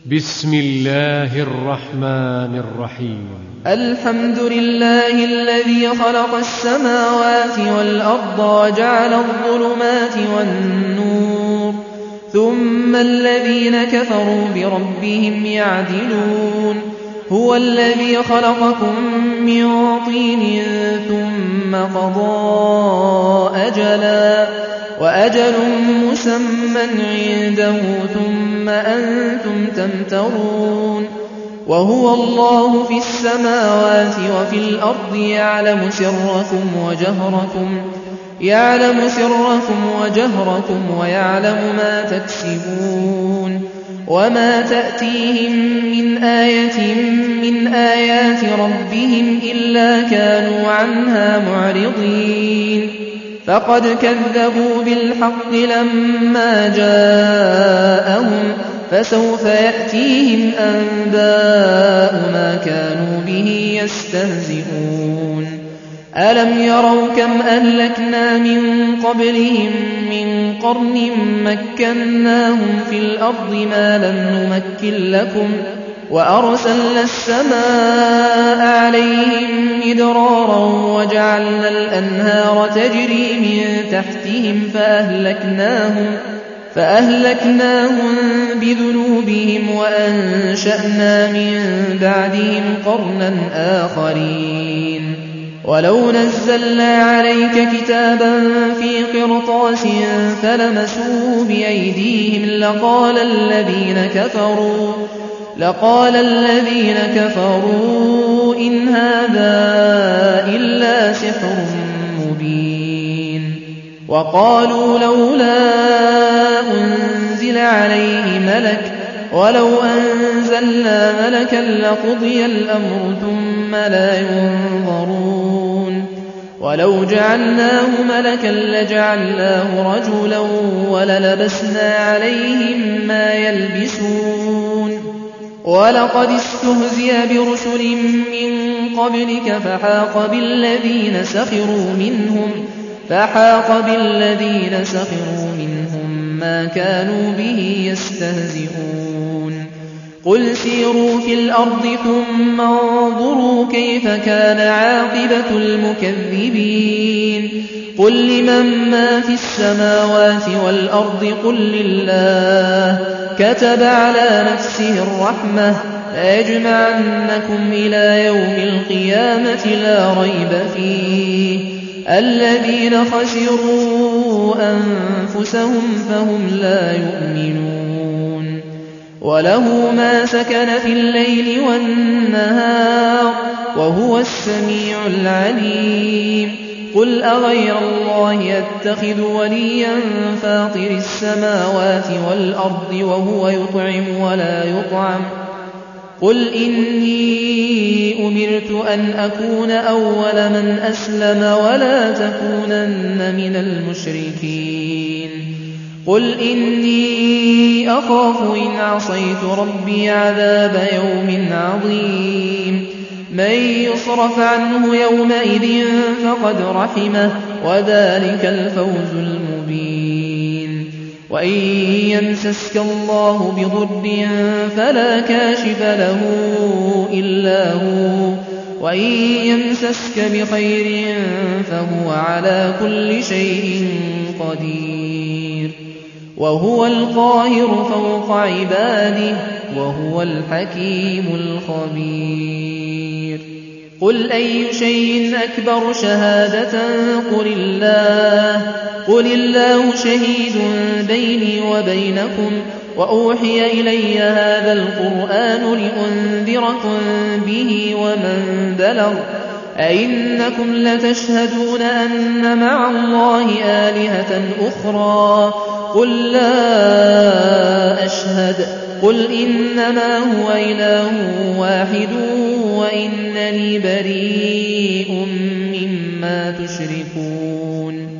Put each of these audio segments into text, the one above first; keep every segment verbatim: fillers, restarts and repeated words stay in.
بسم الله الرحمن الرحيم. الحمد لله الذي خلق السماوات والأرض وجعل الظلمات والنور ثم الذين كفروا بربهم يعدلون. هو الذي خلقكم من طين ثم قضى أجلا وأجل مسمى عنده ثم أنتم تمترون. وهو الله في السماوات وفي الأرض يعلم سركم وجهركم يعلم سركم وجهركم ويعلم ما تكسبون. وما تأتيهم من آية من آيات ربهم إلا كانوا عنها معرضين. فقد كذبوا بالحق لما جاءهم فسوف يأتيهم أنباء ما كانوا به يستهزئون. ألم يروا كم أهلكنا من قبلهم من قرن مكناهم في الأرض ما لم نمكن لكم وأرسلنا السماء عليهم مدرارا وجعلنا الأنهار تجري من تحتهم فأهلكناهم فأهلكناهم بذنوبهم وأنشأنا من بعدهم قرنا آخرين. ولو نزلنا عليك كتابا في قرطاس فلمسوه بأيديهم لقال الذين كفروا لقال الذين كفروا إن هذا إلا سحر مبين. وقالوا لولا أنزل عليه ملك ولو أنزلنا ملكا لقضي الأمر ثم لا ينظرون. ولو جعلناه ملكا لجعلناه رجلا وللبسنا عليهم ما يلبسون. ولقد استهزئ برسل من قبلك فحاق بالذين سخروا منهم فحاق بالذين سخروا منهم ما كانوا به يستهزئون. قل سيروا في الأرض ثم انظروا كيف كان عاقبة المكذبين. قل لمن ما في السماوات والأرض قل لله كتب على نفسه الرحمة ليجمعنكم إلى يوم القيامة لا ريب فيه. الذين خسروا أنفسهم فهم لا يؤمنون. وله ما سكن في الليل والنهار وهو السميع العليم. قل أغير الله أتخذ وليا فاطر السماوات والأرض وهو يطعم ولا يطعم. قل إني أمرت أن أكون أول من أسلم ولا تكونن من المشركين. قل إني أخاف إن عصيت ربي عذاب يوم عظيم. من يصرف عنه يومئذ فقد رحمه وذلك الفوز المبين. وإن يمسسك الله بضر فلا كاشف له إلا هو وإن يمسسك بخير فهو على كل شيء قدير. وهو القاهر فوق عباده وهو الحكيم الخبير. قل أي شيء أكبر شهادة قل الله قل الله شهيد بيني وبينكم وأوحي إلي هذا القرآن لأنذركم به ومن بلغ أئنكم لتشهدون أن مع الله آلهة أخرى قل لا أشهد قل إنما هو إله واحد وإنني بريء مما تشركون.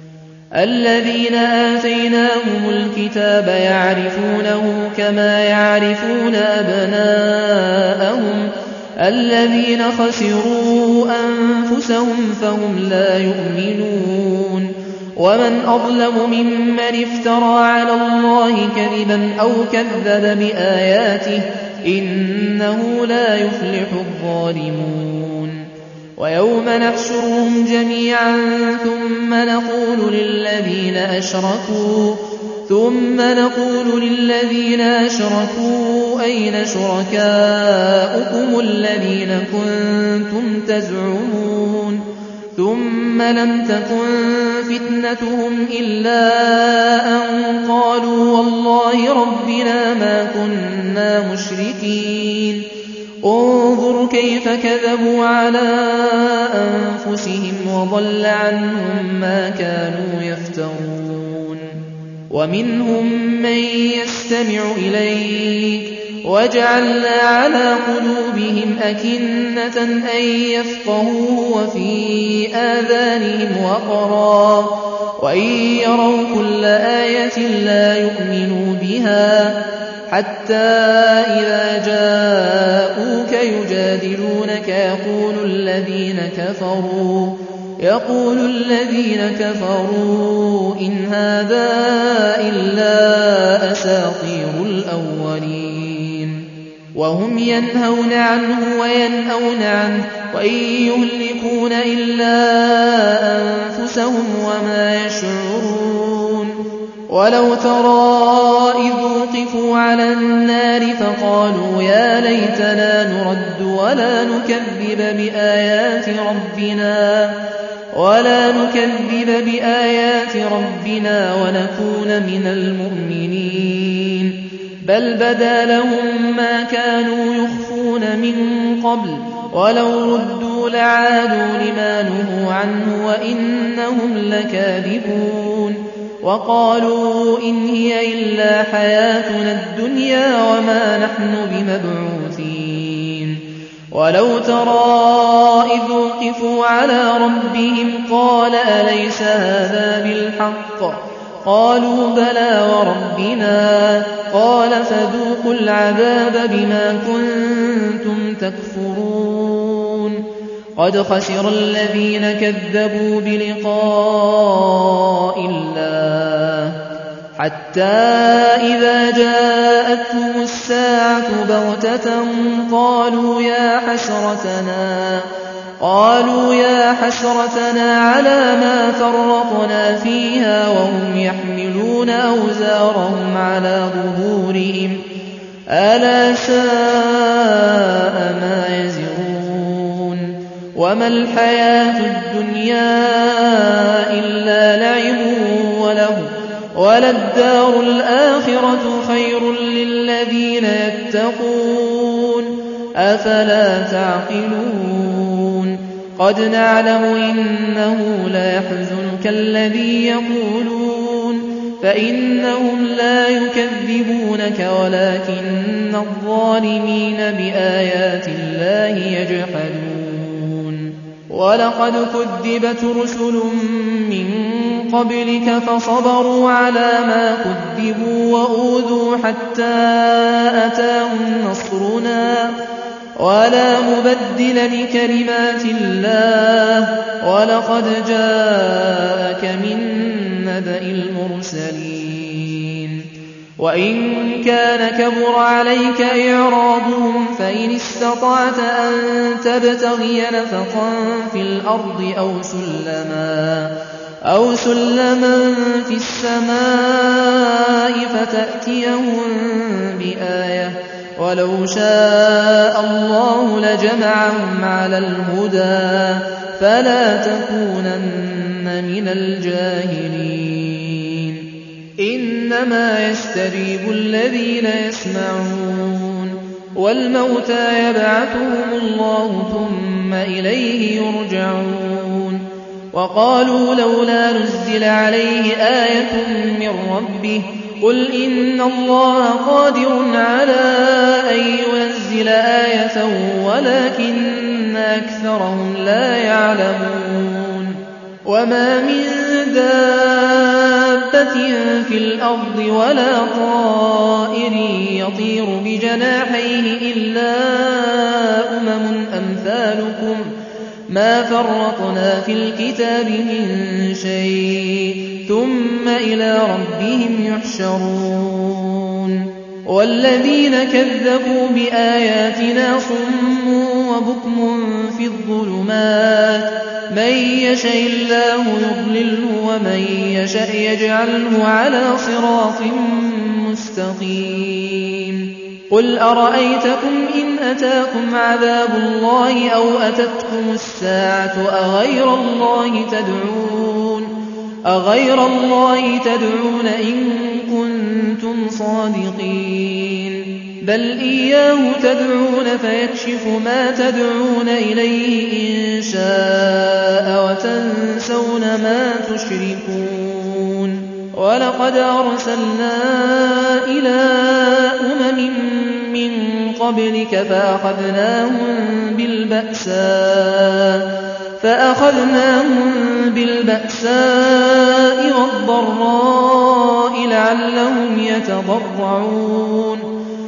الذين آتيناهم الكتاب يعرفونه كما يعرفون أبناءهم الذين خسروا أنفسهم فهم لا يؤمنون. ومن أظلم ممن افترى على الله كذبا أو كذب بآياته إنه لا يفلح الظالمون ويوم نحشرهم جميعا ثم نقول للذين أشركوا ثم نقول للذين أشركوا أين شركاؤكم الذين كنتم تزعمون ثم لم تكن فتنتهم إلا أن قالوا والله ربنا ما كنا مشركين انظر كيف كذبوا على أنفسهم وضل عنهم ما كانوا يفترون ومنهم من يستمع إليك وجعلنا على قلوبهم أكنة أن يفقهوه وفي آذانهم وقرا وإن يروا كل آية لا يؤمنوا بها حتى إذا جاءوك يجادلونك يقول الذين كفروا يقول الذين كفروا إن هذا إلا أساطير الأولين وهم ينهون عنه وينأون عنه وإن يهلكون إلا أنفسهم وما يشعرون ولو ترى إذ وقفوا على النار فقالوا يا ليتنا نرد ولا نكذب بآيات ربنا ولا نكذب بآيات ربنا ونكون من المؤمنين بل بدا لهم ما كانوا يخفون من قبل ولو ردوا لعادوا لما نهوا عنه وإنهم لكاذبون وقالوا إن هي إلا حياتنا الدنيا وما نحن بمبعوثين ولو ترى إذ وقفوا على ربهم قال أليس هذا بالحق قالوا بلى وربنا قال فذوقوا العذاب بما كنتم تكفرون قد خسر الذين كذبوا بلقاء الله حتى إذا جاءتهم الساعة بغتة قالوا يا حسرتنا قالوا يا حسرتنا على ما فرطنا فيها وهم يحملون أوزارهم على ظهورهم ألا ساء ما يزرون وما الحياة الدنيا إلا لعب وله وللدار الآخرة خير للذين يتقون أفلا تعقلون قد نعلم إنه ليحزنك الذي يقولون فإنهم لا يكذبونك ولكن الظالمين بآيات الله يجحدون ولقد كذبت رسل من قبلك فصبروا على ما كذبوا وأوذوا حتى أتاهم نصرنا ولا مبدل لكلمات الله ولقد جاءك من نبأ المرسلين وإن كان كبر عليك إعراضهم فإن استطعت أن تبتغي نفقا في الأرض أو سلما أو سلما في السماء فتأتيهم بآية ولو شاء الله لجمعهم على الهدى فلا تكونن من الجاهلين إنما يستجيب الذين يسمعون والموتى يبعثهم الله ثم إليه يرجعون وقالوا لولا نزل عليه آية من ربه قل إن الله قادر على أن ينزل آية ولكن أكثرهم لا يعلمون وما من دابة في الأرض ولا طائر يطير بجناحيه إلا أمم أمثالكم ما فرطنا في الكتاب من شيء ثم إلى ربهم يحشرون والذين كذبوا بآياتنا صم وبكم في الظلمات من يشاء الله يضلله ومن يشاء يجعله على صراط مستقيم قل أرأيتكم إن أتاكم عذاب الله أو أتتكم الساعة أغير الله تدعون أغير الله تدعون إن كنتم صادقين بل إياه تدعون فيكشف ما تدعون إليه إن شاء وتنسون ما تشركون ولقد أرسلنا إلى أمم من قبلك فأخذناهم بالبأساء فأخذناهم بالبأساء والضراء لعلهم يتضرعون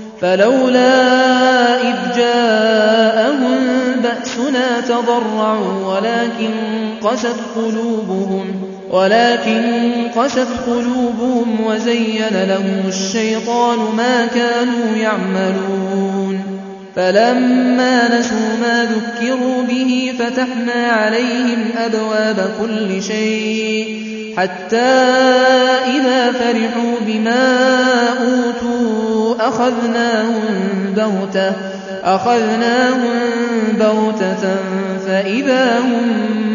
فلولا إذ جاءهم بأسنا تضرعوا ولكن قست قلوبهم ولكن قست قلوبهم وزين لهم الشيطان ما كانوا يعملون فلما نسوا ما ذكروا به فتحنا عليهم أبواب كل شيء حتى إذا فرحوا بما أوتوا أخذناهم بغتة أخذناهم بغتة فإذا هم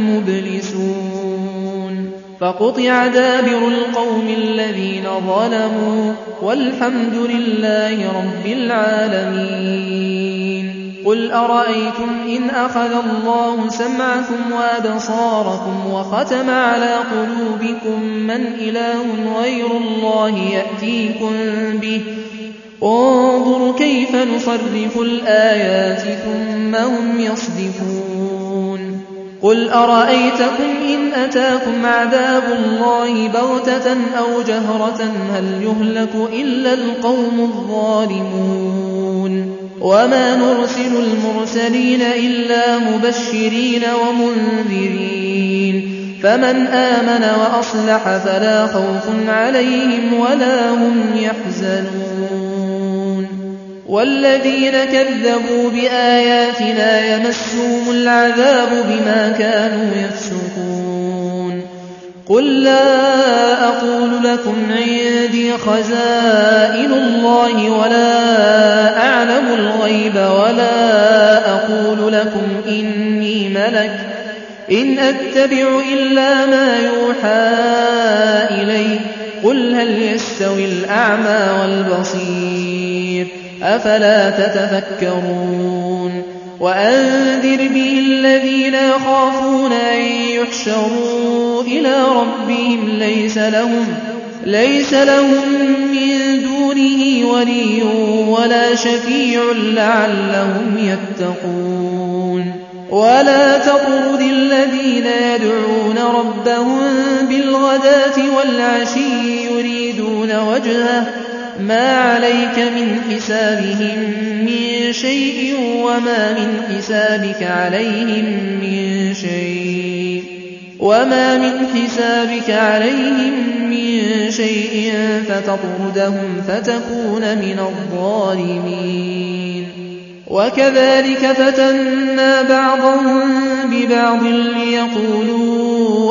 مبلسون فقطع دابر القوم الذين ظلموا والحمد لله رب العالمين قل أرأيتم إن أخذ الله سمعكم وأبصاركم وختم على قلوبكم من إله غير الله يأتيكم به انظر كيف نصرف الآيات ثم هم يصدفون قل أرأيتكم إن أتاكم عذاب الله بغتة أو جهرة هل يهلك إلا القوم الظالمون وما نرسل المرسلين إلا مبشرين ومنذرين فمن آمن وأصلح فلا خوف عليهم ولا هم يحزنون والذين كذبوا بآياتنا يمسهم العذاب بما كانوا يفسقون قل لا أقول لكم عندي خزائن الله ولا أعلم الغيب ولا أقول لكم إني ملك إن أتبع إلا ما يوحى إلي قل هل يستوي الأعمى والبصير أفلا تتفكرون وأنذر به الذين يخافون أن يحشروا إلى ربهم ليس لهم ليس لهم من دونه ولي ولا شفيع لعلهم يتقون ولا تطرد الذين يدعون ربهم بالغداة والعشي يريدون وجهه ما عليك من حسابهم من شيء وما من حسابك عليهم من شيء وما من حسابك عليهم من شيء فتطردهم فتكون من الظالمين وكذلك فتنا بعضهم ببعض ليقولوا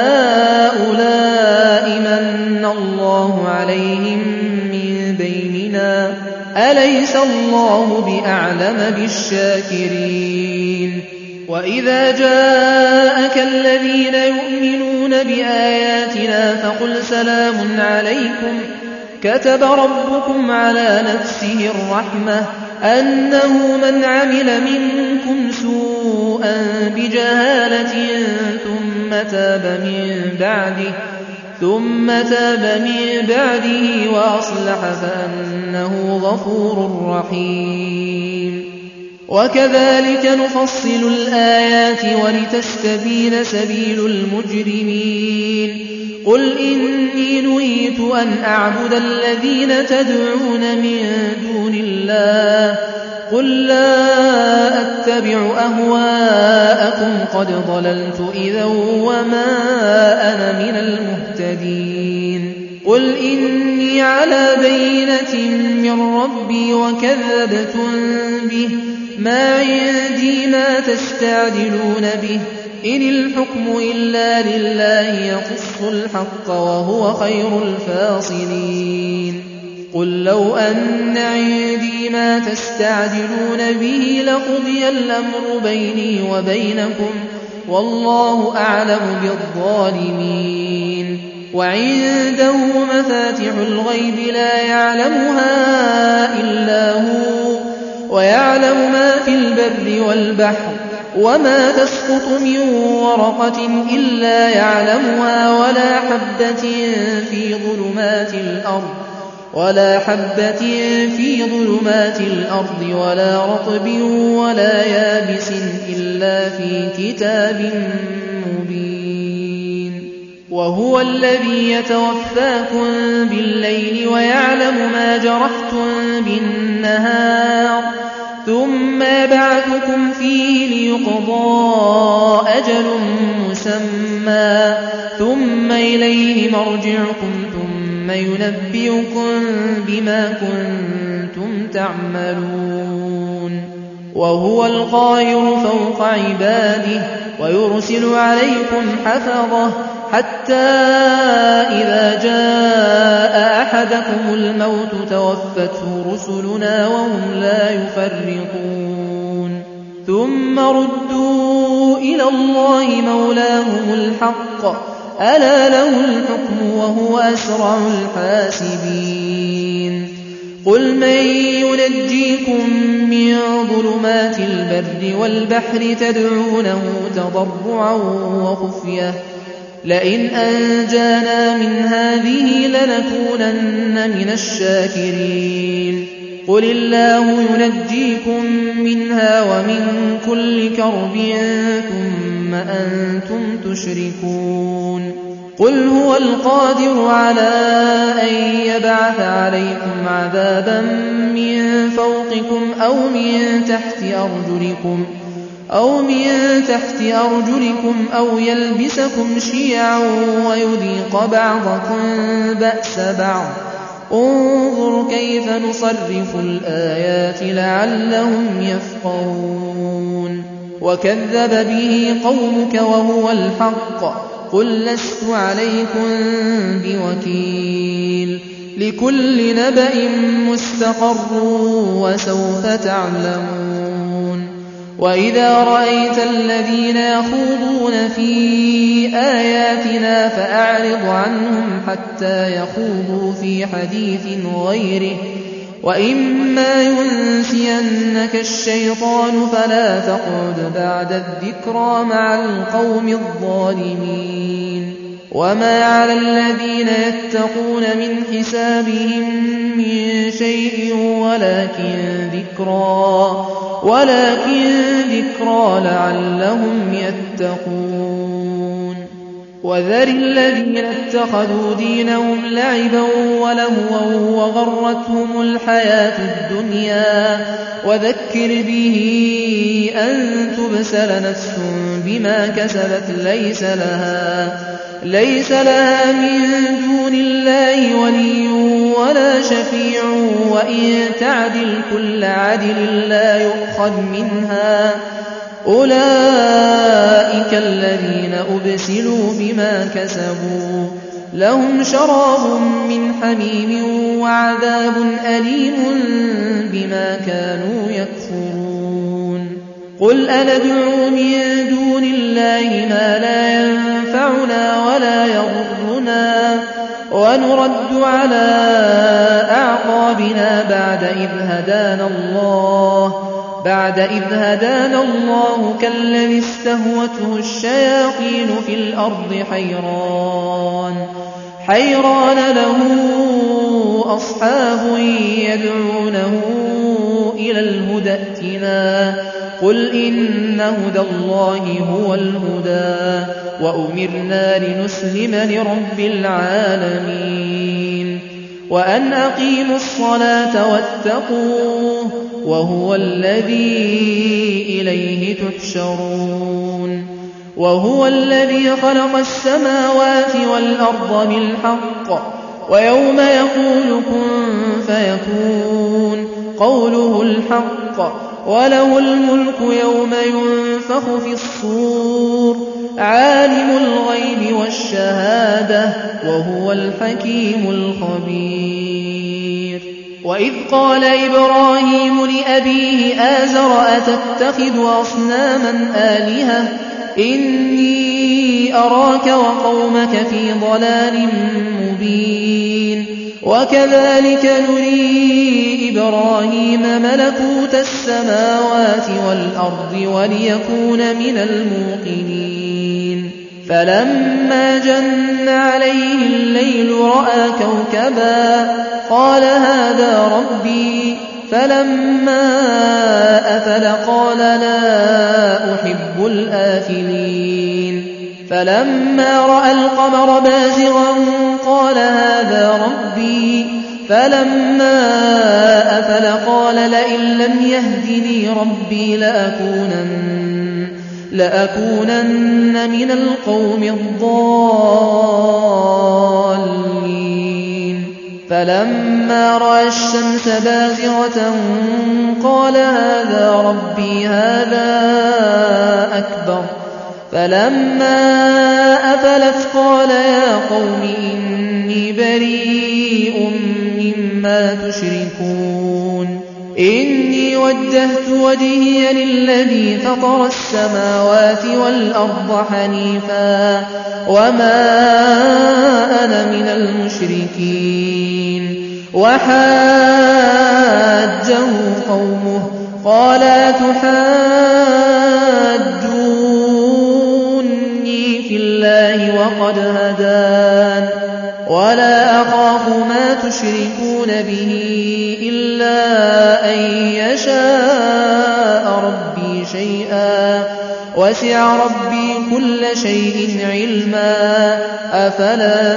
أهؤلاء من الله عليهم من بيننا أليس الله بأعلم بالشاكرين وإذا جاءك الذين يؤمنون بآياتنا فقل سلام عليكم كتب ربكم على نفسه الرحمة أنه من عمل منكم سوءا بجهالة ثم تاب من بعده ثم تاب من بعده وأصلح فأنه غفور رحيم وكذلك نفصل الآيات ولتستبين سبيل المجرمين قل إني نهيت أن أعبد الذين تدعون من دون الله قل لا أتبع أهواءكم قد ضللت إذا وما أنا من المهتدين قل إني على بينة من ربي وكذبتم به ما عندي ما تستعجلون به إن الحكم إلا لله يقص الحق وهو خير الفاصلين قل لو أن عندي ما تستعجلون به لقضي الأمر بيني وبينكم والله أعلم بالظالمين وعنده مفاتح الغيب لا يعلمها إلا هو ويعلم ما في البر والبحر وما تسقط من ورقة إلا يعلمها ولا حبة في ظلمات الأرض ولا حبة في ظلمات الأرض ولا رطب ولا يابس إلا في كتاب مبين وهو الذي يتوفاكم بالليل ويعلم ما جرحتم بالنهار ثم يبعثكم فيه ليقضى أجل مسمى ثم إليه مرجعكم ثم ينبئكم بما كنتم تعملون وهو القاهر فوق عباده ويرسل عليكم حفظه حتى إذا جاء أحدكم الموت توفته رسلنا وهم لا يفرطون ثم ردوا إلى الله مولاهم الحق ألا له الحكم وهو أسرع الحاسبين قل من ينجيكم من ظلمات البر والبحر تدعونه تضرعا وخفية لئن أنجانا من هذه لنكونن من الشاكرين قل الله ينجيكم منها ومن كل كرب ثم أنتم تشركون قل هو القادر على أن يبعث عليكم عذابا من فوقكم أو من تحت أرجلكم أو من تحت أرجلكم أو يلبسكم شيعا ويذيق بعضكم بأس بعض انظر كيف نصرف الآيات لعلهم يفقهون وكذب به قومك وهو الحق قل لست عليكم بوكيل لكل نبأ مستقر وسوف تعلمون وإذا رأيت الذين يخوضون في آياتنا فأعرض عنهم حتى يخوضوا في حديث غيره وإما ينسينك الشيطان فلا تقعد بعد الذكرى مع القوم الظالمين وما على الذين يتقون من حسابهم من شيء ولكن ذكرى ولكن ذكرى لعلهم يتقون وذر الذين اتخذوا دينهم لعبا ولهوا وغرتهم الحياة الدنيا وذكر به أن تبسل نفس بما كسبت ليس لها ليس لها من دون الله ولي ولا شفيع وإن تعدل كل عدل لا يؤخذ منها أولئك الذين أبسلوا بما كسبوا لهم شراب من حميم وعذاب أليم بما كانوا يكفرون قل أندعو من دون الله ما لا ينفعنا ولا يضرنا ونرد على أعقابنا بعد إذ هدانا الله بعد إذ هدانا الله كالذي استهوته الشياطين في الأرض حيران حيران له أصحاب يدعونه إلى الهدى ائتنا قل إن هدى الله هو الهدى وأمرنا لنسلم لرب العالمين وأن أقيموا الصلاة واتقوه وهو الذي إليه تحشرون وهو الذي خلق السماوات والأرض بالحق ويوم يقول كن فيكون قوله الحق وله الملك يوم ينفخ في الصور عالم الغيب والشهادة وهو الحكيم الخبير وإذ قال إبراهيم لأبيه آزر أتتخذ أصناما آلهة إني أراك وقومك في ضلال مبين وكذلك نري إبراهيم ملكوت السماوات والأرض وليكون من الموقنين فلما جن عليه الليل رأى كوكبا قال هذا ربي فلما أفل قال لا أحب الآفلين فلما رأى القمر بازغا قال هذا ربي فلما أفل قال لئن لم يهدني ربي لأكونن, لأكونن من القوم الضالين فلما رأى الشمس بازغة قال هذا ربي هذا أكبر فلما أفلت قال يا قوم إني بريء مما تشركون إني وجهت وجهي للذي فطر السماوات والأرض حنيفا وما أنا من المشركين وحاجه قومه قال تحاجوني في الله وقد هدان ولا أخاف ما تشركون به إلا أن يشاء ربي شيئا وسع ربي كل شيء علما أفلا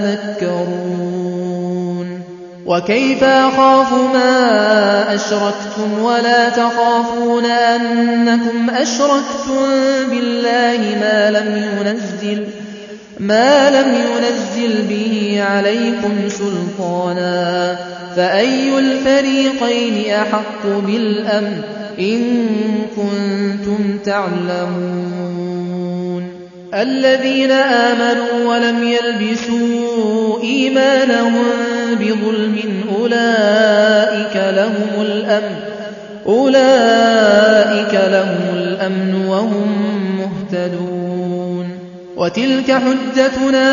تتذكرون وكيف أخاف ما أشركتم ولا تخافون أنكم أشركتم بالله ما لم ينزل ما لم ينزل به عليكم سلطانا فأي الفريقين أحق بالأمن إن كنتم تعلمون الذين آمنوا ولم يلبسوا إيمانهم بظلم أولئك لهم الأمن أولئك لهم الأمن وهم مهتدون وتلك حجتنا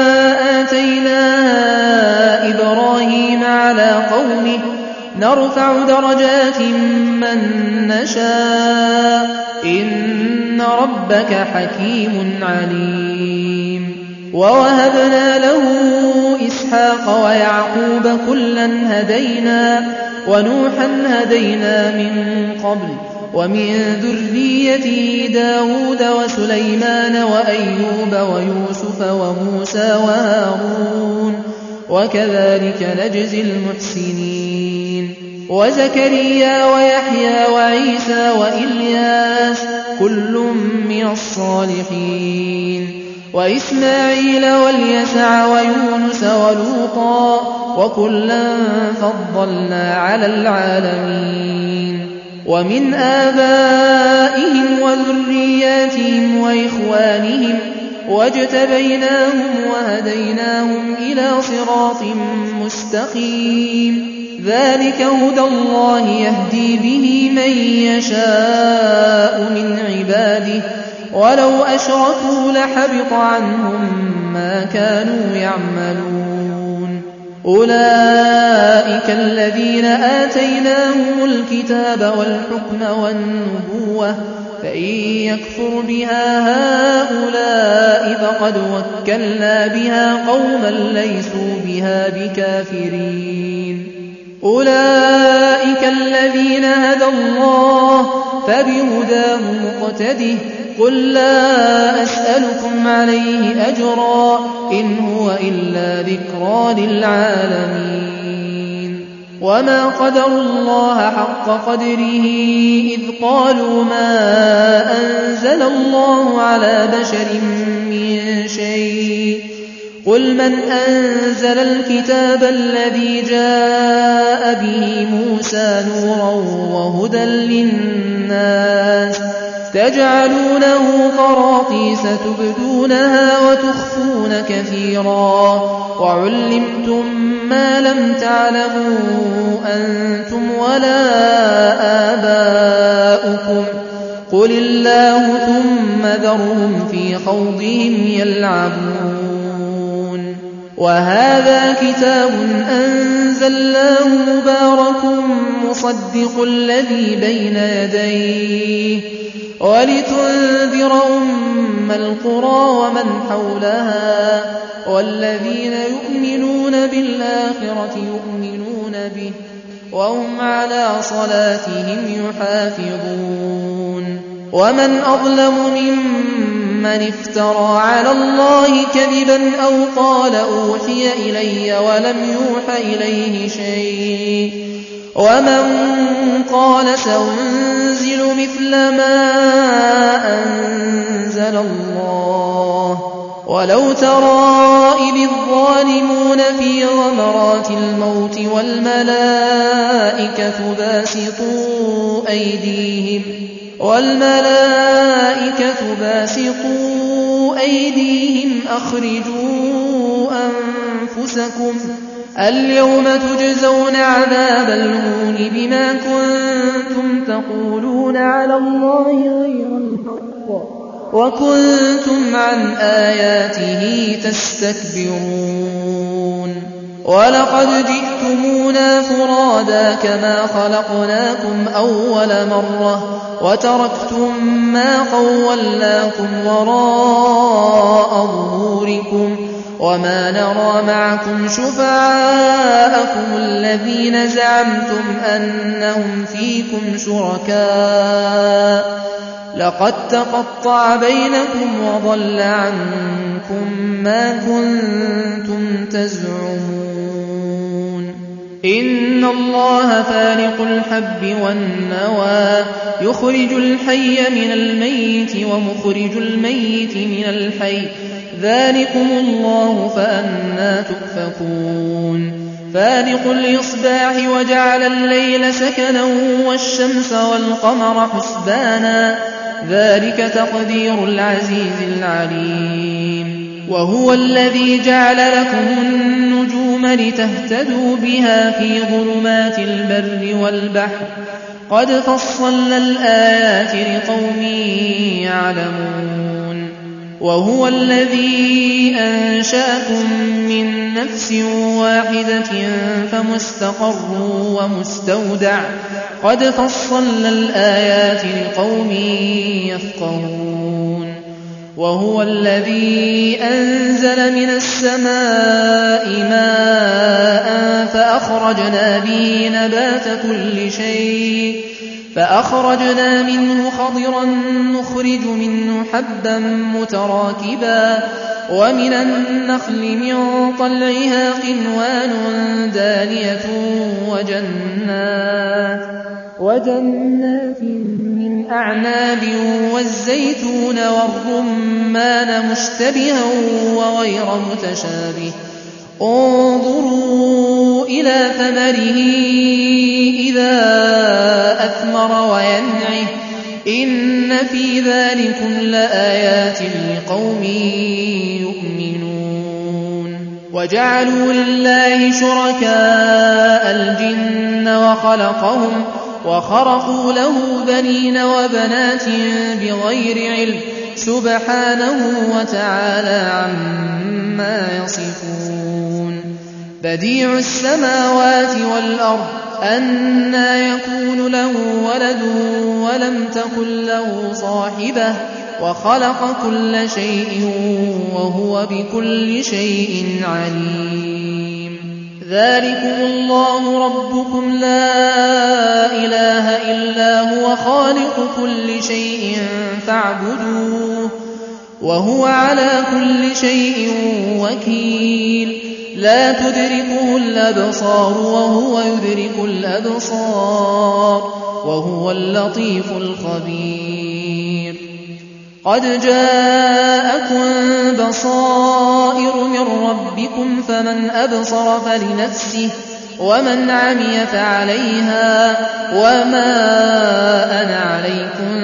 آتيناها إبراهيم على قومه نرفع درجات من نشاء إن ربك حكيم عليم ووهبنا له إسحاق ويعقوب كلا هدينا ونوحا هدينا من قبل ومن ذريته داود وسليمان وأيوب ويوسف وموسى وهارون وكذلك نجزي المحسنين وزكريا ويحيى وعيسى وإلياس كل من الصالحين وإسماعيل واليسع ويونس ولوطا وكلا فضلنا على العالمين ومن آبائهم وذرياتهم وإخوانهم واجتبيناهم وهديناهم إلى صراط مستقيم ذلك هدى الله يهدي به من يشاء من عباده ولو أشركوا لحبط عنهم ما كانوا يعملون أولئك الذين آتيناهم الكتاب والحكم والنبوة فإن يكفر بها هؤلاء فقد وكلنا بها قوما ليسوا بها بكافرين أولئك الذين هدى الله فبهداه مقتده قل لا أسألكم عليه أجرا إن هو إلا ذكرى للعالمين وما قدروا الله حق قدره إذ قالوا ما أنزل الله على بشر من شيء قل من أنزل الكتاب الذي جاء به موسى نورا وهدى للناس تجعلونه قراطيس تبدونها وتخفون كثيرا وعلمتم ما لم تعلموا أنتم ولا آباؤكم قل الله ثم ذرهم في خوضهم يلعبون وهذا كتاب أنزلناه مبارك مصدق الذي بين يديه ولتنذر أم القرى ومن حولها والذين يؤمنون بالآخرة يؤمنون به وهم على صلاتهم يحافظون ومن أظلم ممن افترى على الله كذبا أو قال أوحي إلي ولم يوح إليه شيء ومن قال سأنزل مثل ما أنزل الله ولو ترى إذ الظالمون في غمرات الموت والملائكة باسطوا أيديهم والملائكة باسطوا أيديهم أخرجوا أنفسكم اليوم تجزون عذاب الهون بما كنتم تقولون على الله غير الحق وكنتم عن آياته تستكبرون ولقد جئتمونا فرادا كما خلقناكم أول مرة وتركتم ما خولناكم وراء ظهوركم وما نرى معكم شفعاءكم الذين زعمتم أنهم فيكم شركاء لقد تقطع بينكم وضل عنكم ما كنتم تزعمون إن الله فالق الحب والنوى يخرج الحي من الميت ومخرج الميت من الحي ذلكم الله فأنى تؤفكون فالق الإصباح وجعل الليل سكنا والشمس والقمر حسبانا ذلك تقدير العزيز العليم وهو الذي جعل لكم النجوم لتهتدوا بها في ظلمات البر والبحر قد فصلنا الآيات لقوم يعلمون وهو الذي أنشأكم من نفس واحدة فمستقر ومستودع قد فصلنا الآيات لقوم يفقهون وهو الذي أنزل من السماء ماء فأخرجنا به نبات كل شيء فأخرجنا منه خضرا نخرج منه حبا متراكبا ومن النخل من طلعها قنوان دانية وجنات وجنات من أعناب والزيتون والرمان مشتبها وغير متشابه انظروا إلى ثمره إذا أثمر وينعه إن في ذلكم لآيات لقوم يؤمنون وجعلوا لله شركاء الجن وخلقهم وخرقوا له بنين وبنات بغير علم سبحانه وتعالى عما يصفون بديع السماوات والأرض أنى يكون له ولد ولم تكن له صاحبة وخلق كل شيء وهو بكل شيء عليم ذلكم الله ربكم لا إله إلا هو خالق كل شيء فاعبدوه وهو على كل شيء وكيل لا تدركه الأبصار وهو يدرك الأبصار وهو اللطيف الخبير قد جاءكم بصائر من ربكم فمن أبصر فلنفسه ومن عمي فعليها وما أنا عليكم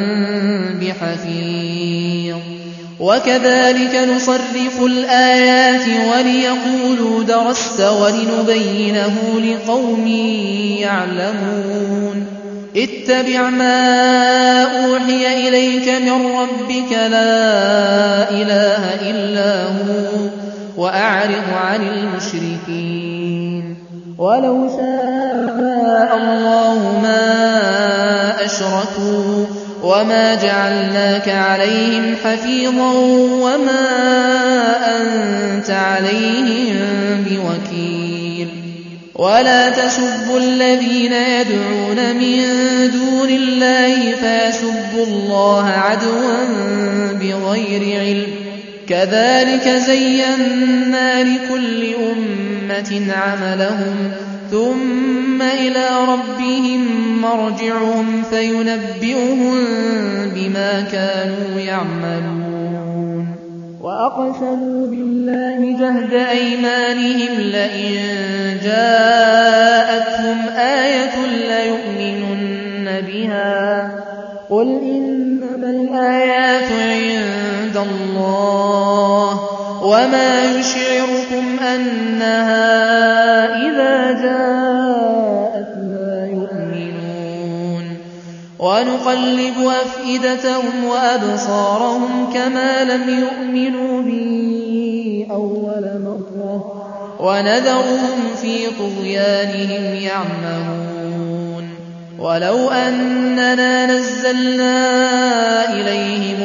بحفيظ وكذلك نصرف الآيات وليقولوا درست ولنبينه لقوم يعلمون اتبع ما أوحي إليك من ربك لا إله إلا هو وأعرض عن المشركين ولو شاء الله ما أشركوا وما جعلناك عليهم حفيظا وما أنت عليهم بوكيل ولا تسبوا الذين يدعون من دون الله فيسبوا الله عدوا بغير علم كذلك زينا لكل أمة عملهم ثم إلى ربهم مرجعهم فينبئهم بما كانوا يعملون وأقسموا بالله جهد أيمانهم لئن جاءتهم آية ليؤمنن بها قل إنما الآيات عند الله وما يشعركم أنها إذا جاءت لا يؤمنون ونقلب أفئدتهم وأبصارهم كما لم يؤمنوا به أول مرة ونذرهم في طغيانهم يعمهون ولو أننا نزلنا إليهم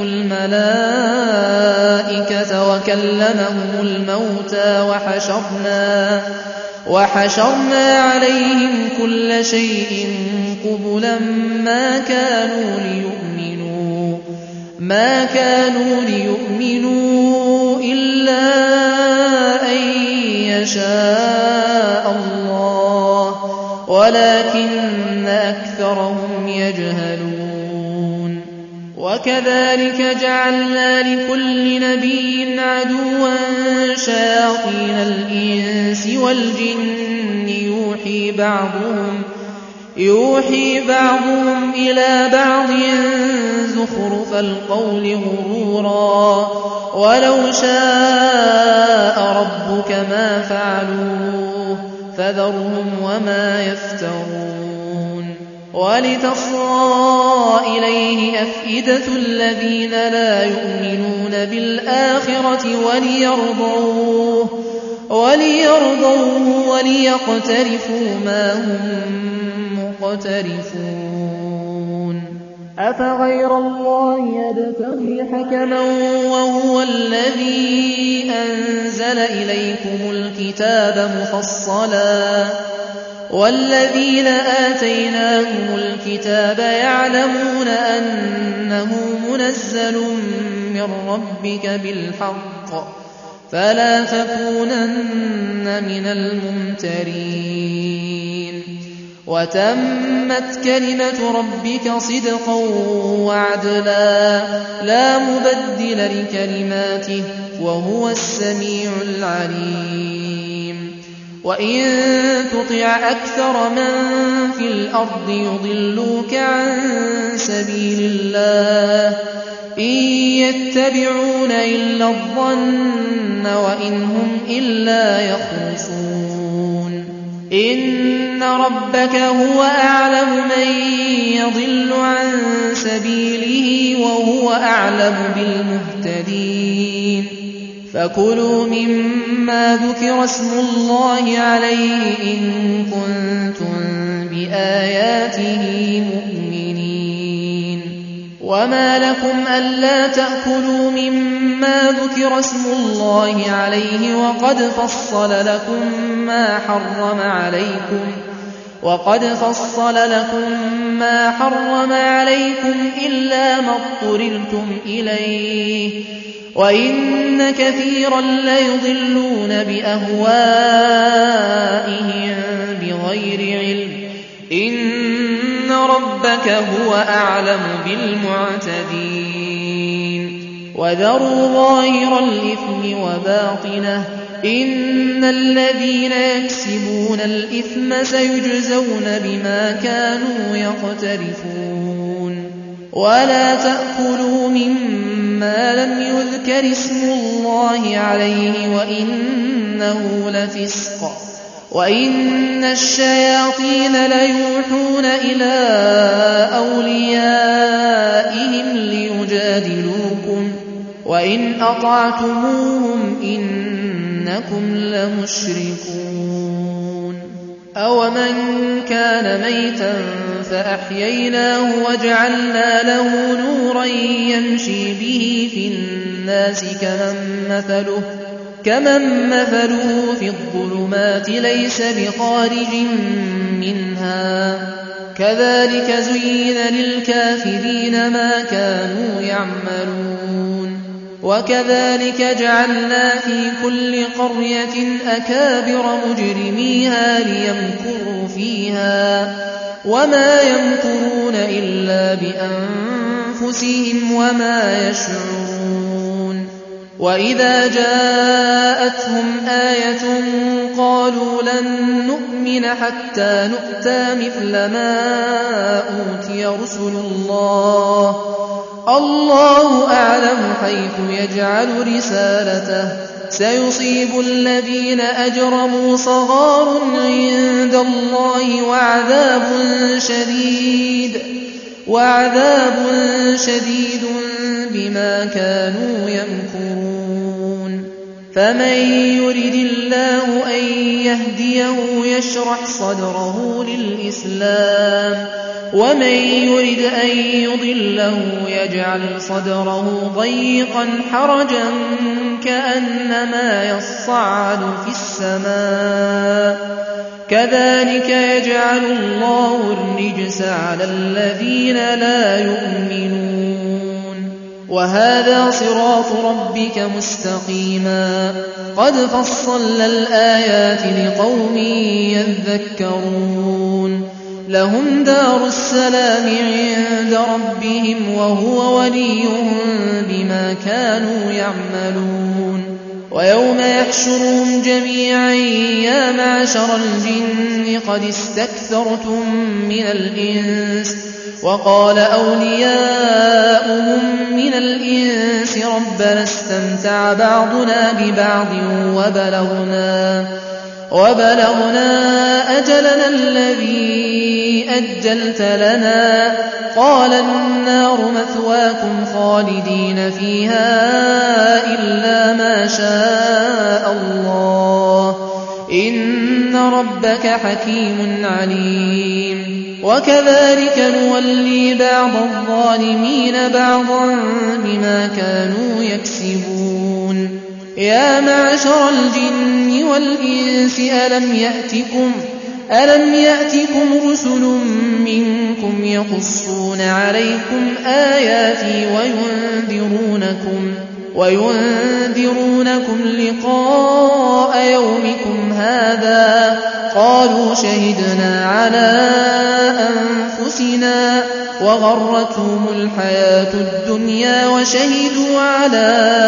الملائكة وكلمهم الموتى وحشرنا, وحشرنا عليهم كل شيء قبلا ما كانوا ليؤمنوا, ما كانوا ليؤمنوا إلا أن يشاء الله ولكن أكثرهم يجهلون وكذلك جعلنا لكل نبي عدوا شياطين الإنس والجن يوحي بعضهم, يوحي بعضهم إلى بعض زخرف القول غرورا ولو شاء ربك ما فعلوه فذرهم وما يفترون ولتصغى إليه أفئدة الذين لا يؤمنون بالآخرة وليرضوه, وليرضوه وليقترفوا ما هم مقترفون أفغير الله يبتغي حكما وهو الذي أنزل إليكم الكتاب مفصلا والذين آتيناهم الكتاب يعلمون أنه منزل من ربك بالحق فلا تكونن من الممترين وتمت كلمة ربك صدقا وعدلا لا مبدل لكلماته وهو السميع العليم وإن تطع أكثر من في الأرض يضلوك عن سبيل الله إن يتبعون إلا الظن وإن هم إلا يخرصون إن ربك هو أعلم من يضل عن سبيله وهو أعلم بالمهتدين فكلوا مما ذكر اسم الله عليه إن كنتم بآياته مؤمنين وما لكم ألا تأكلوا مما ذكر اسم الله عليه وقد فصل لكم ما حرم عليكم وقد فصل لكم ما حرم عليكم إلا ما اضطررتم إليه وإن كثيرا ليضلون بأهوائهم بغير علم إن ربك هو أعلم بالمعتدين وذروا ظاهر الإثم وباطنه إن الذين يكسبون الإثم سيجزون بما كانوا يقترفون ولا تأكلوا مما لم يذكر اسم الله عليه وإنه لفسق وإن الشياطين ليوحون إلى أوليائهم ليجادلوكم وإن أطعتموهم إنكم لمشركون أومن كان ميتا فأحييناه وجعلنا له نورا يمشي به في الناس كمن مثله كمن مثله في الظلمات ليس بخارج منها كذلك زين للكافرين ما كانوا يعملون وكذلك جعلنا في كل قرية أكابر مجرميها ليمكروا فيها وما يمكرون إلا بأنفسهم وما يشعرون وإذا جاءتهم آية قالوا لن نؤمن حتى نؤتى مثل ما أوتي رسل الله الله أعلم حيث يجعل رسالته سيصيب الذين أجرموا صغار عند الله وعذاب شديد وعذاب شديد بما كانوا يمكرون فمن يرد الله أن يهديه يشرح صدره للإسلام ومن يرد أن يضله يجعل صدره ضيقا حرجا كأنما يصعد في السماء كذلك يجعل الله الرجس على الذين لا يؤمنون وهذا صراط ربك مستقيما قد فصلنا الآيات لقوم يذكرون لهم دار السلام عند ربهم وهو وليهم بما كانوا يعملون ويوم يحشرهم جميعا يا معشر الجن قد استكثرتم من الإنس وقال أولياؤهم من الإنس ربنا استمتع بعضنا ببعض وبلغنا وبلغنا أجلنا الذي أجلت لنا قال النار مثواكم خالدين فيها إلا ما شاء الله إن ربك حكيم عليم وكذلك نولي بعض الظالمين بعضا بما كانوا يكسبون يا معشر الجن والإنس ألم يأتكم ألم يأتكم رسل منكم يقصون عليكم آياتي وينذرونكم وينذرونكم لقاء يومكم هذا قالوا شهدنا على أنفسنا وغرتهم الحياة الدنيا وشهدوا على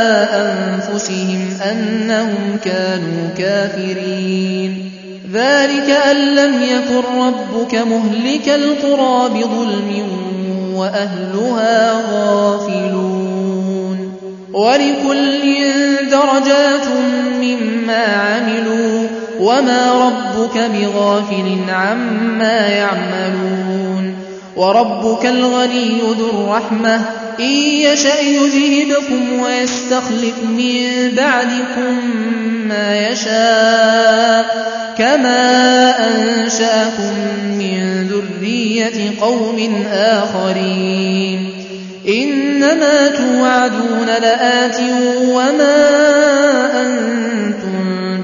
أنفسهم أنهم كانوا كافرين ذلك أن لم يكن ربك مهلك القرى بظلم وأهلها غافلون ولكل درجات مما عملوا وما ربك بغافل عما يعملون وربك الغني ذو الرحمة إن يشأ يذهبكم ويستخلف من بعدكم ما يشاء كما أنشأكم من ذرية قوم آخرين إنما توعدون لآت وما أنتم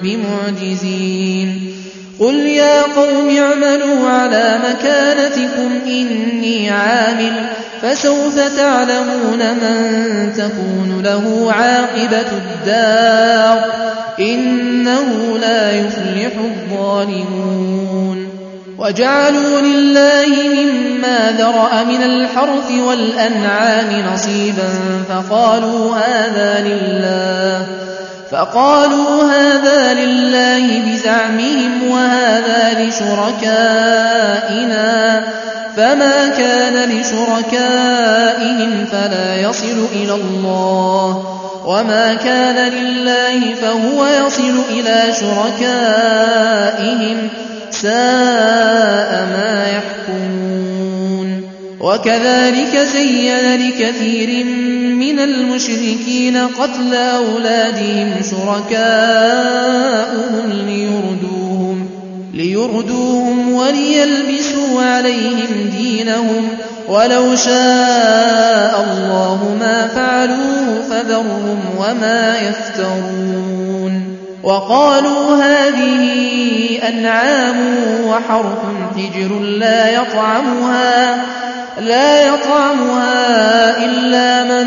بمعجزين قل يا قوم اعملوا على مكانتكم إني عامل فسوف تعلمون من تكون له عاقبة الدار إنه لا يفلح الظالمون. وجعلوا لله مما ذرأ من الحرث والأنعام نصيبا فقالوا هذا لله فقالوا هذا لله بزعمهم وهذا لشركائنا فما كان لشركائهم فلا يصل إلى الله وما كان لله فهو يصل إلى شركائهم ساء ما يحكمون. وكذلك زين لكثير من المشركين قتل أولادهم شركاؤهم ليردوهم, ليردوهم وليلبسوا عليهم دينهم ولو شاء الله ما فعلوه فذرهم وما يفترون. وقالوا هذه أنعام وحرث حجر لا يطعمها لا يطعمها إلا من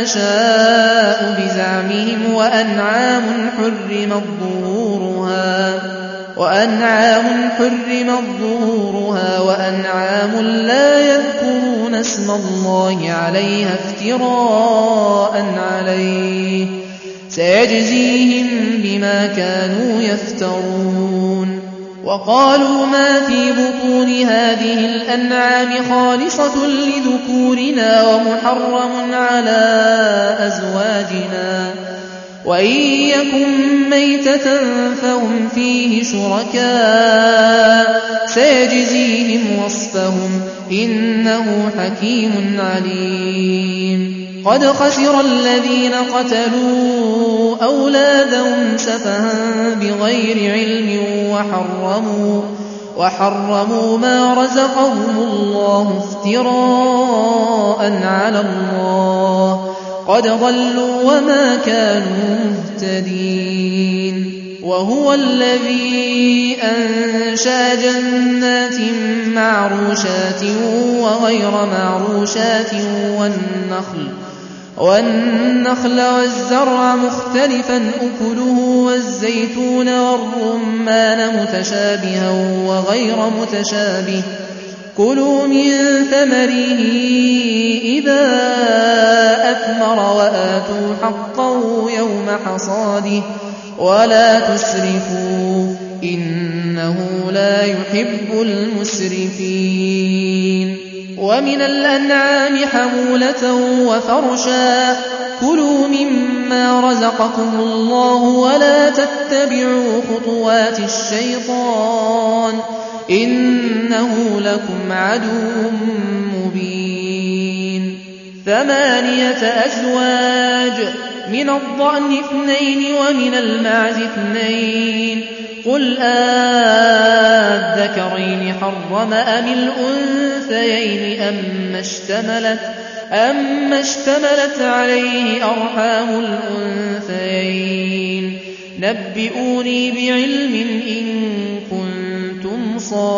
نشاء بزعمهم وأنعام حرمت ظهورها وأنعام حرمت ظهورها وأنعام لا يذكرون اسم الله عليها افتراء عليه سيجزيهم بما كانوا يفترون. وقالوا ما في بطون هذه الأنعام خالصة لذكورنا ومحرم على أزواجنا وإن يكن ميتة فهم فيه شركاء سيجزيهم وصفهم إنه حكيم عليم. قد خسر الذين قتلوا أولادهم سفها بغير علم وحرموا, وحرموا ما رزقهم الله افتراء على الله قد ضلوا وما كانوا مهتدين. وهو الذي أنشأ جنات معروشات وغير معروشات والنخل والنخل والزرع مختلفا أكله والزيتون والرمان متشابها وغير متشابه كلوا من ثمره إذا أثمر وآتوا حقه يوم حصاده ولا تسرفوا إنه لا يحب المسرفين. ومن الأنعام حمولة وفرشا كلوا مما رزقكم الله ولا تتبعوا خطوات الشيطان إنه لكم عدو مبين. ثمانية أزواج من الضأن اثنين ومن المعز اثنين قل آذكرين حرم أم الأنثيين أم اشتملت, أم اشتملت عليه أرحام الأنثيين نبئوني بعلم إن كنتم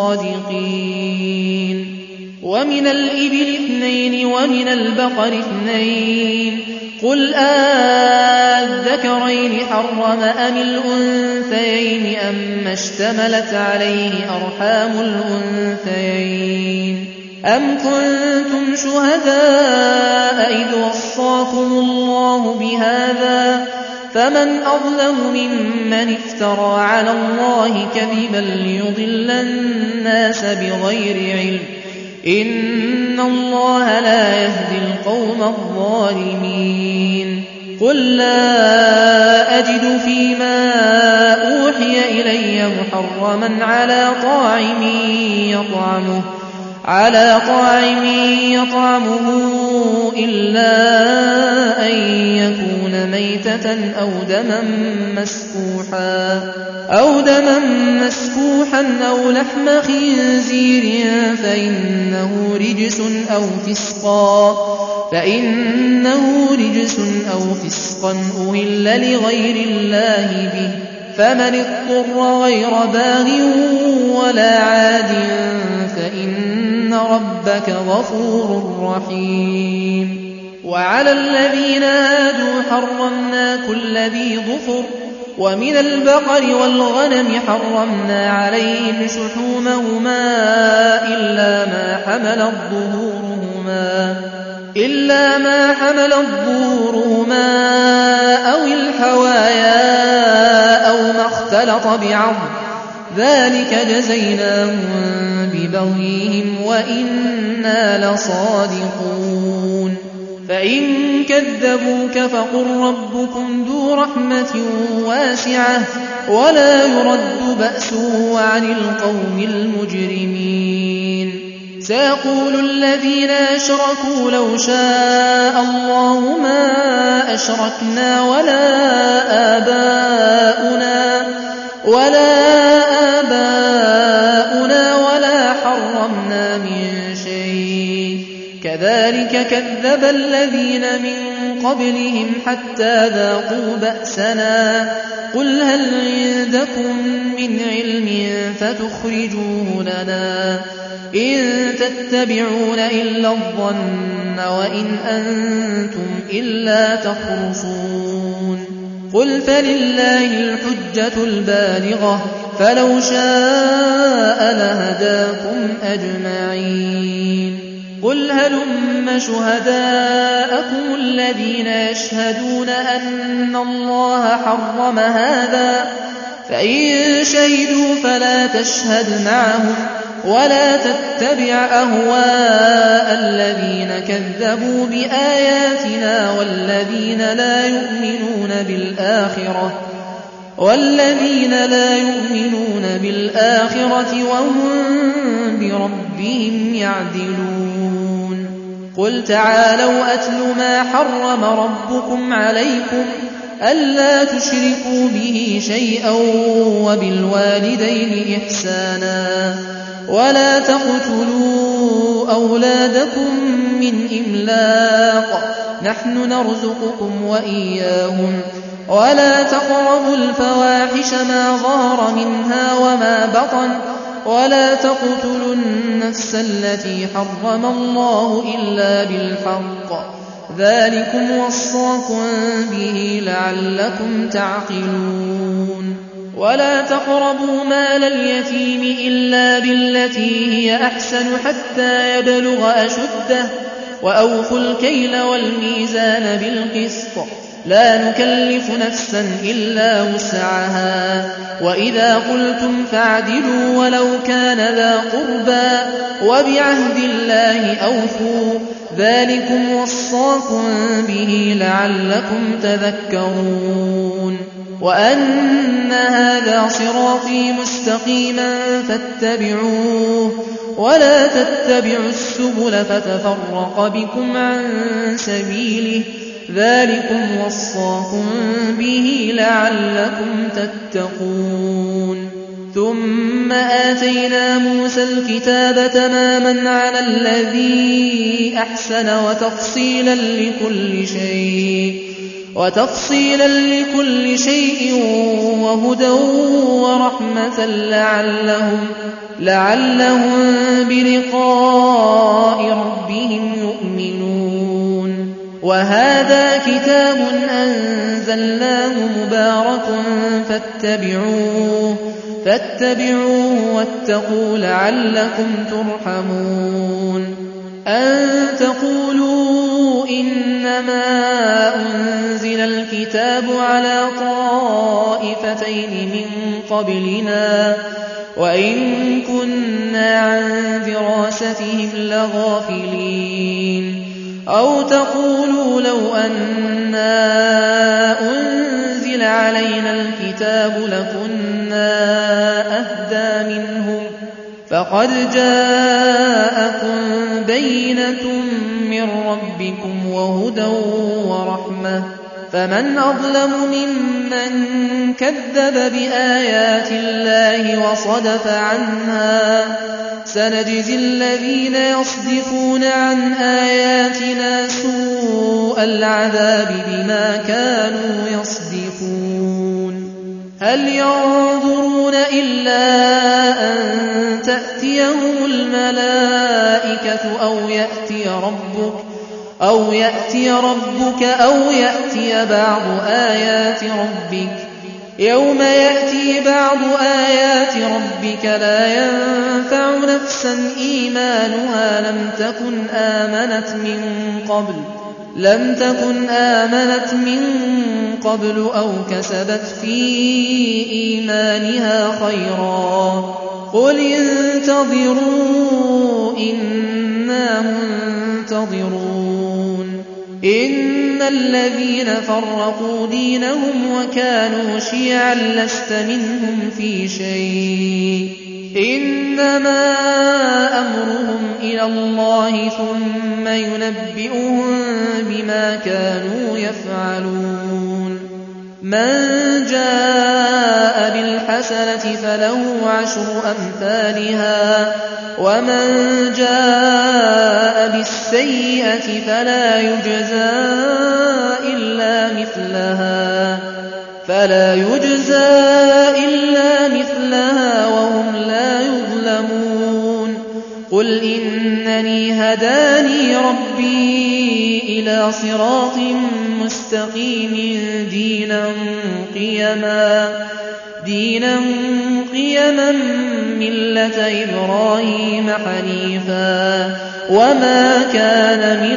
صادقين. ومن الإبل اثنين ومن البقر اثنين قل آذكرين حرم أم الأنثيين أم اشتملت عليه أرحام الأنثيين أم كنتم شهداء إذ وصاكم الله بهذا فمن أظلم ممن افترى على الله كذبا ليضل الناس بغير علم إن الله لا يهدي القوم الظالمين. قل لا أجد فيما أوحي إلي محرما على طاعم يطعمه على طاعم يطعمه إلا أن يكون ميتة أو دما مسفوحا أو دما مسفوحا أو لحم خنزير فإنه رجس أو فسقا فإنه رجس أو فسقا أهل لغير الله به فمن اضطر غير باغ ولا عاد فإن إن ربك غفور رحيم وعلى الذين هادوا حرمنا كل ذي ظفر ومن البقر والغنم حرمنا عليهم شحومهما إلا ما حملت ظهورهما إلا ما حملت ظهورهما أو الحوايا أو ما اختلط بعظم ذلك جزيناهم ببغيهم وإنا لصادقون فإن كذبوك فقل ربكم ذو رحمة واسعة ولا يرد بأسه عن القوم المجرمين سيقول الذين أشركوا لو شاء الله ما أشركنا ولا آباؤنا ولا آباؤنا ولا حرمنا من شيء كذلك كذب الذين من قبلهم حتى ذاقوا بأسنا قل هل عندكم من علم فتخرجوه لنا إن تتبعون إلا الظن وإن أنتم إلا تخرصون قل فلله الحجة البالغة فلو شاء لهداكم أجمعين قل هلم شهداءكم الذين يشهدون أن الله حرم هذا فإن شهدوا فلا تشهد معهم ولا تتبع أهواء الذين كذبوا بآياتنا والذين لا يؤمنون بالآخرة والذين لا يؤمنون بالآخرة وهم بربهم يعدلون قل تعالوا أتل ما حرم ربكم عليكم ألا تشركوا به شيئا وبالوالدين إحسانا ولا تقتلوا أولادكم من إملاق نحن نرزقكم وإياهم ولا تقربوا الفواحش ما ظهر منها وما بطن ولا تقتلوا النفس التي حرم الله إلا بالحق ذلكم وصاكم به لعلكم تعقلون ولا تقربوا مال اليتيم إلا بالتي هي أحسن حتى يبلغ أشده وأوفوا الكيل والميزان بالقسط لا نكلف نفسا إلا وسعها وإذا قلتم فاعدلوا ولو كان ذا قربى وبعهد الله أوفوا ذلكم وصاكم به لعلكم تذكرون وأن هذا صراطي مستقيما فاتبعوه ولا تتبعوا السبل فتفرق بكم عن سبيله ذلكم وصاكم به لعلكم تتقون ثم آتينا موسى الكتاب تماما على الذي أحسن وتفصيلا لكل شيء وتفصيلا لكل شيء وهدى ورحمة لعلهم لعلهم بلقاء ربهم يؤمنون وهذا كتاب أنزلناه مبارك فاتبعوه فاتبعوه واتقوا لعلكم ترحمون أن تقولوا إنما أنزل الكتاب على طائفتين من قبلنا وإن كنا عن دراستهم لغافلين أو تقولوا لو أنا أنزل علينا الكتاب لكنا أهدى منهم فقد جاءكم بينة من ربكم وهدى ورحمة فمن أظلم ممن كذب بآيات الله وصدف عنها سنجزي الذين يصدفون عن آياتنا سوء العذاب بما كانوا يصدفون هل ينظرون إلا أن تأتيهم الملائكة أو يأتي ربك أو يأتي ربك أو يأتي بعض آيات ربك يوم يأتي بعض آيات ربك لا ينفع نفسا إيمانها لم تكن آمنت من قبل لم تكن آمنت من قبل أو كسبت في إيمانها خيرا قل انتظروا إنا منتظرون إن الذين فرقوا دينهم وكانوا شيعا لست منهم في شيء إنما أمرهم إلى الله ثم ينبئهم بما كانوا يفعلون من جاء بالحسنة فله عشر أمثالها ومن جاء بالسيئة فلا يجزى إلا مثلها فلا يجزى إلا مثلها وهم لا يظلمون قل إنني هداني ربي إلى صراط مستقيم دينا قيما دينا قيما ملة إبراهيم حنيفا وما كان من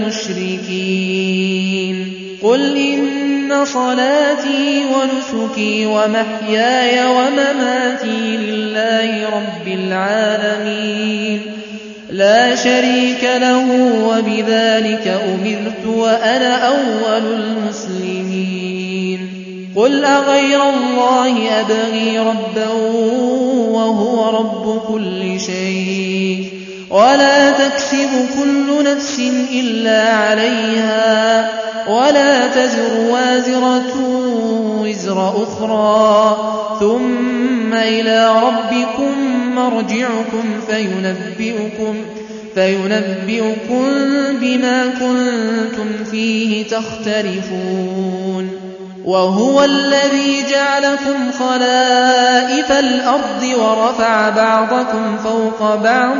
المشركين قل إن صلاتي ونسكي ومحياي ومماتي لله رب العالمين لا شريك له وبذلك أمرت وأنا أول المسلمين قل أغير الله أبغي ربا وهو رب كل شيء ولا تكسب كل نفس إلا عليها ولا تزر وازرة وزر أخرى ثم إلى ربكم مرجعكم فينبئكم, فينبئكم بما كنتم فيه تختلفون وهو الذي جعلكم خلائف الأرض ورفع بعضكم فوق بعض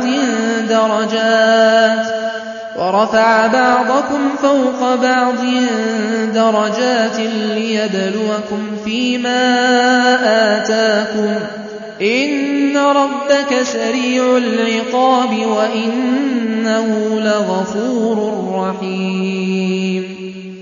درجات ورفع بعضكم فوق بعض درجات ليبلوكم فيما آتاكم إن ربك سريع العقاب وإنه لغفور رحيم